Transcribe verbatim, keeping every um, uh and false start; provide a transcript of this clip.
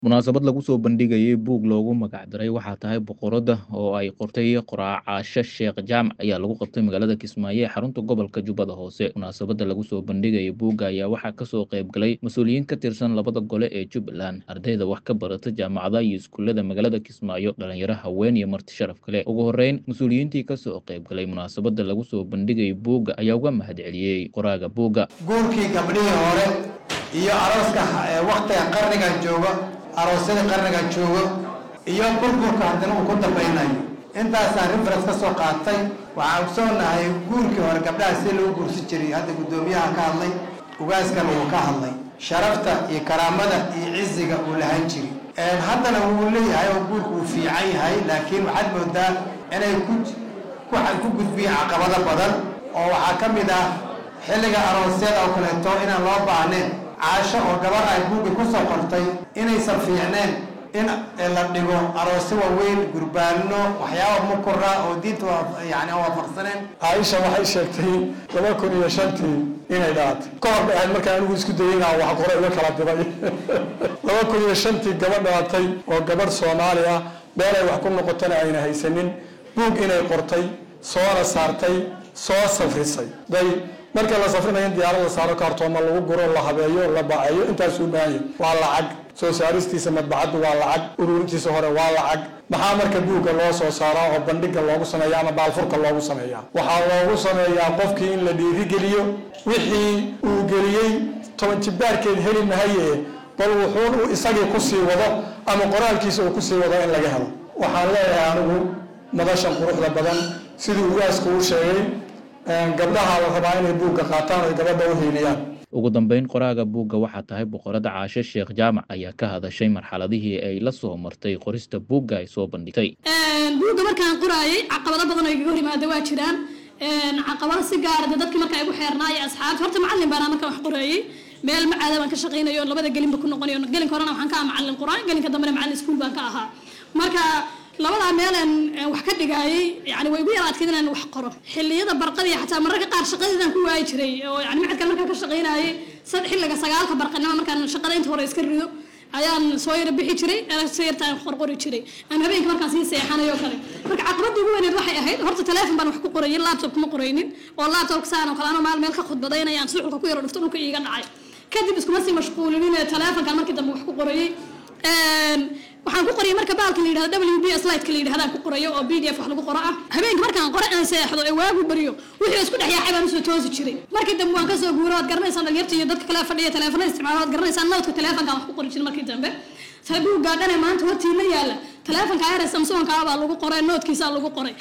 Munaasabad lagu soo bandhigayay buug loogu magac daray Waxaa tahay boqoradda oo ay qortay Qoraacaasha Sheekh Jaamac ayaa lagu qabtay magaalada Kismaayo ee xarunta gobolka Jubbada Hoose. Munaasabadda lagu soo bandhigayay buugga ayaa waxaa ka soo qayb galay mas'uuliyiin ka tirsan labada gole ee Jubbaland, ardayda wax ka barata jaamacadaha iyo iskuulada magaalada Kismaayo, dhalinyaro, haween iyo marti sharaf kale. Ugu horreyn, mas'uuliyiintii ka soo qayb galay munaasabadda lagu soo bandhigayay buugga ayaa uga mahadceliyey qoraaga buugga. guurkii gabdhihii hore iyo arooska waqtiga qarnigan jooga aroosyada qarnigan jooga iyo burburka haddana uu ku dambaynayo intaasaan reference ka soo qaatay. waxaan ogsoonahay guurkii hore gabdhaha si loo guursi jiray, hadda guddoomiyaha ka hadlay, ugaaskana uu ka hadlay sharafta iyo karaamada iyo ciziga uu lahaan jiray. haddana wuu leeyahay oo guurku uu fiican yahay, laakiin waxaad moodaa inay ku ku gudbiyeen caqabado badan oo waxaa ka mid ah xilliga aroosyada oo kaleeto inaan loo baahnayn. caasho oo gabar ay buugga ku soo qortay inaysan fiicneen in la dhigo aroosyo waaweyn, gurbaano, waxyaaba mukura oo diinta yani waafaqsaneen. Aisha waxay sheegtay laba kun iyo shantii inay dhaatay ka hor bay ahayd markaan anigu isku dayay inaan wax qoro iga kala diray. laba kun iyo shantii gabadh dhalatay oo gabadh Soomaali ah, meel ay wax ku noqotana ayna haysanin, buug inay qortay, soona saartay, soo safrisay. day marka la safrinayo diyaarada saaro kaartooma lagu guro, la habeeyo, la baaciyo, intaas uu baahan yahay waa lacag. soo saaristiisa madbacaddu waa lacag, ururintiisa hore waa lacag. maxaa marka buugga loo soo saaraa oo bandhiga loogu sameeyaa ama baalfurka loogu sameeyaa? waxaa loogu sameeyaa qofkii in la dhiirigeliyo, wixii uu geliyey toban jibaarkeed heli mahaye bal wuxuu isagii ku sii wado ama qoraalkiisa uu ku sii wado in laga helo. waxaan leeyahay anigu madashan quruxda badan sidii ugaasku u sheegay, gabdhaha la rabaa inay buugga qaataan oo gabadha u hiiliyaan. ugu dambeyn, qoraaga buugga Waxaa tahay boqoradda Caasho Sheekh Jaamac ayaa ka hadashay marxaladihii ay la soo martay qorista buugga ay soo bandhigtay. buugga markaan qoraayay caqabado badan oo iga hor yimaada waa jiraan. caqabado si gaar ah dadka marka ay ugu xeernaa iyo asxaabta. horta macallin baan marka wax qoraayay, meel macaada baan ka shaqaynayo, labada gelinba ku noqonayo. gelinka horena waxaan ka ahaa macallin quraan, gelinka dambena macallin iskuul baan ka ahaa. marka labada meel aan wax ka dhigayay yani way ugu yaraadkay inaan wax qoro. xilliyada barqadii xataa mararka qaar shaqadaan ku waayay jiray oo yani macadka markaan ka shaqaynayay sad xilliga sagaalka barqanimo markaan shaqada inta hore iska rido ayaan soo yara bixi jiray, soo yartaan qorqori jiray ama habeenkii markaan sii seexanayo kale. marka caqabada ugu weyneed waxay ahayd horta telefoon baan wax ku qorayay, laptop kuma qoraynin oo laptop saan oo kale anoo maal meel ka khudbadaynayaan suuqka ku yaro dhufto dhulka iiga dhacay. kadib iskuma sii mashquulin telefoonkan markii dambe wax ku qorayay. waxaan ku qoriyay marka baalka la yiraahdo W B S slide ka la yiraahdo ku qorayo oo P D F wax lagu qoro ah. habeenkii markaan qoro aan seexdo ee waagu bariyo wixii isku dhaxyaacay baan soo toosi jiray. markii dambe waan ka soo guuro waad garanaysaa dhalinyarta iyo dadka kale fadhiya telefoon isticmaalo waad garanaysaa noodka telefoonka wax ku qori jiray. markii dambe sabuuga dhane maanta hortii la yaala telefoonka ayar Samsung ka baa lagu qoray, noodkiisa lagu qoray.